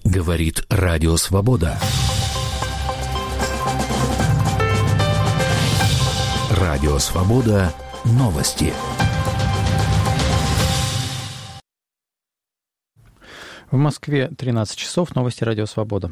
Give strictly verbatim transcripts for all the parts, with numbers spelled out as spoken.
Говорит Радио Свобода. Радио Свобода. Новости. В Москве тринадцать часов. Новости Радио Свобода.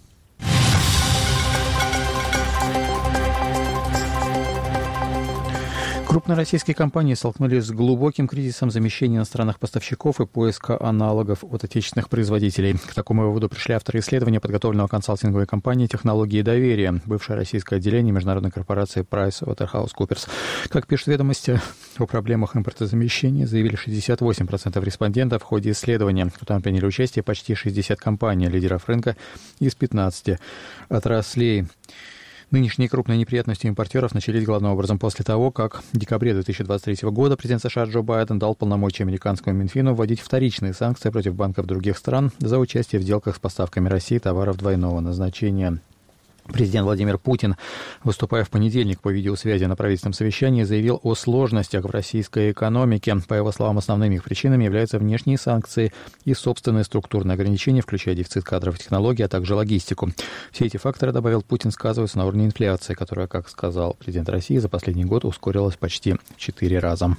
Крупные российские компании столкнулись с глубоким кризисом замещения иностранных поставщиков и поиска аналогов от отечественных производителей. К такому выводу пришли авторы исследования подготовленного консалтинговой компании «Технологии доверия», бывшее российское отделение международной корпорации PricewaterhouseCoopers. Как пишут ведомости, о проблемах импортозамещения заявили шестьдесят восемь процентов респондентов в ходе исследования. Там приняли участие почти шестьдесят компаний, лидеров рынка из пятнадцати отраслей. Нынешние крупные неприятности импортеров начались главным образом после того, как в декабре две тысячи двадцать третьего года президент США Джо Байден дал полномочия американскому Минфину вводить вторичные санкции против банков других стран за участие в сделках с поставками России товаров двойного назначения. Президент Владимир Путин, выступая в понедельник по видеосвязи на правительственном совещании, заявил о сложностях в российской экономике. По его словам, основными их причинами являются внешние санкции и собственные структурные ограничения, включая дефицит кадров и технологий, а также логистику. Все эти факторы, добавил Путин, сказываются на уровне инфляции, которая, как сказал президент России, за последний год ускорилась почти в четыре раза.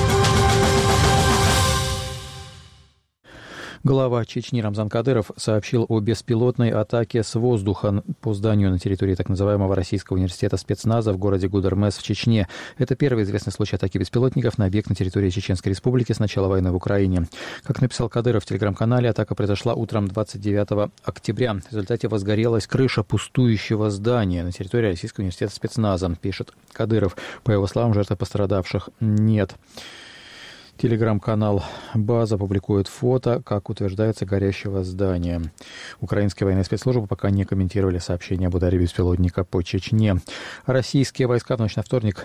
Глава Чечни Рамзан Кадыров сообщил о беспилотной атаке с воздуха по зданию на территории так называемого Российского университета спецназа в городе Гудермес в Чечне. Это первый известный случай атаки беспилотников на объект на территории Чеченской Республики с начала войны в Украине. Как написал Кадыров в телеграм-канале, атака произошла утром двадцать девятого октября. В результате возгорелась крыша пустующего здания на территории Российского университета спецназа, пишет Кадыров. По его словам, жертв пострадавших нет. Телеграм-канал «База» публикует фото, как утверждается, горящего здания. Украинские военные спецслужбы пока не комментировали сообщение об ударе беспилотника по Чечне. Российские войска в ночь на вторник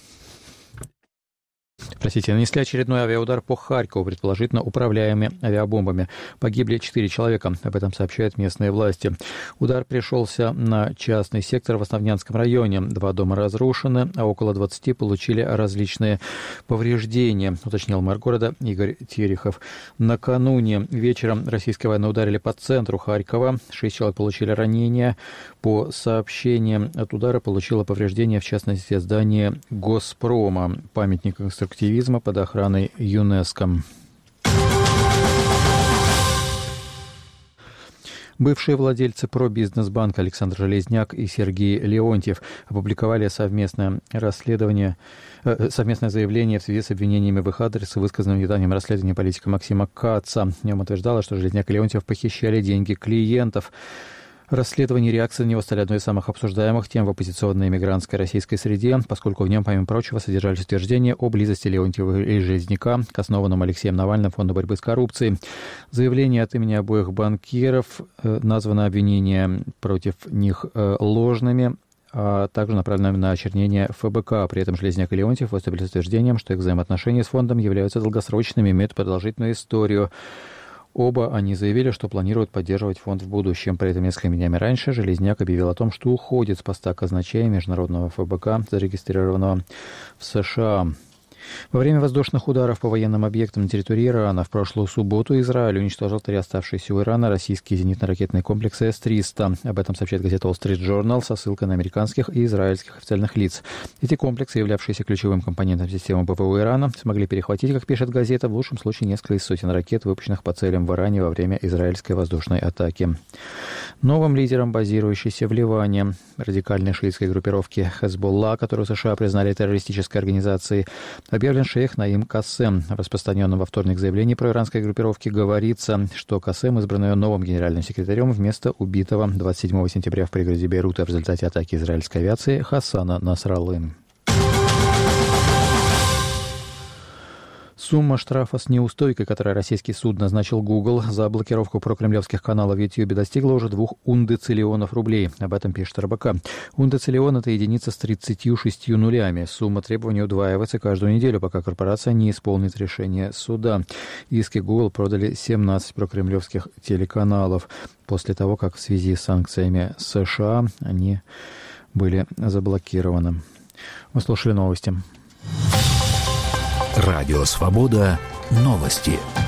Простите, нанесли очередной авиаудар по Харькову, предположительно управляемыми авиабомбами. Погибли четыре человека, об этом сообщают местные власти. Удар пришелся на частный сектор в Основнянском районе. Два дома разрушены, а около двадцати получили различные повреждения, уточнил мэр города Игорь Терехов. Накануне вечером российские военные ударили по центру Харькова. Шесть человек получили ранения. По сообщениям от удара получило повреждения, в частности, здание Госпрома, памятник конструктивизма под охраной ЮНЕСКО. Бывшие владельцы пробизнесбанка Александр Железняк и Сергей Леонтьев опубликовали совместное расследование, э, совместное заявление в связи с обвинениями в их адрес, высказанным в недавнем расследовании политика Максима Каца. В нем утверждалось, что Железняк и Леонтьев похищали деньги клиентов. Расследование и реакции на него стали одной из самых обсуждаемых тем в оппозиционной иммигрантской российской среде, поскольку в нем, помимо прочего, содержались утверждения о близости Леонтьева и Железняка к основанному Алексеем Навальным фонду борьбы с коррупцией. Заявление от имени обоих банкиров э, названо обвинение против них э, ложными, а также направленными на очернение ФБК. При этом Железняк и Леонтьев выступили с утверждением, что их взаимоотношения с фондом являются долгосрочными, имеют продолжительную историю. Оба они заявили, что планируют поддерживать фонд в будущем. При этом несколькими днями раньше Железняк объявил о том, что уходит с поста казначея международного ФБК, зарегистрированного в США. Во время воздушных ударов по военным объектам на территории Ирана в прошлую субботу Израиль уничтожил три оставшиеся у Ирана российские зенитно-ракетные комплексы эс триста. Об этом сообщает газета Wall Street Journal со ссылкой на американских и израильских официальных лиц. Эти комплексы, являвшиеся ключевым компонентом системы ПВО Ирана, смогли перехватить, как пишет газета, в лучшем случае несколько из сотен ракет, выпущенных по целям в Иране во время израильской воздушной атаки. Новым лидером базирующейся в Ливане радикальной шиитской группировки Хезболла, которую США признали террористической организацией, объявлен шейх Наим Кассем. В распространенном во вторник заявлении про иранской группировки говорится, что Кассем избран ее новым генеральным секретарем вместо убитого двадцать седьмого сентября в пригороде Бейрута в результате атаки израильской авиации Хасана Насраллы. Сумма штрафа с неустойкой, которую российский суд назначил Google за блокировку прокремлевских каналов в YouTube, достигла уже двух ундециллионов рублей. Об этом пишет эр бэ ка. Ундециллион – это единица с тридцатью шестью нулями. Сумма требований удваивается каждую неделю, пока корпорация не исполнит решение суда. Иски Google продали семнадцать прокремлевских телеканалов после того, как в связи с санкциями США они были заблокированы. Мы слушали новости. Радио Свобода. Новости.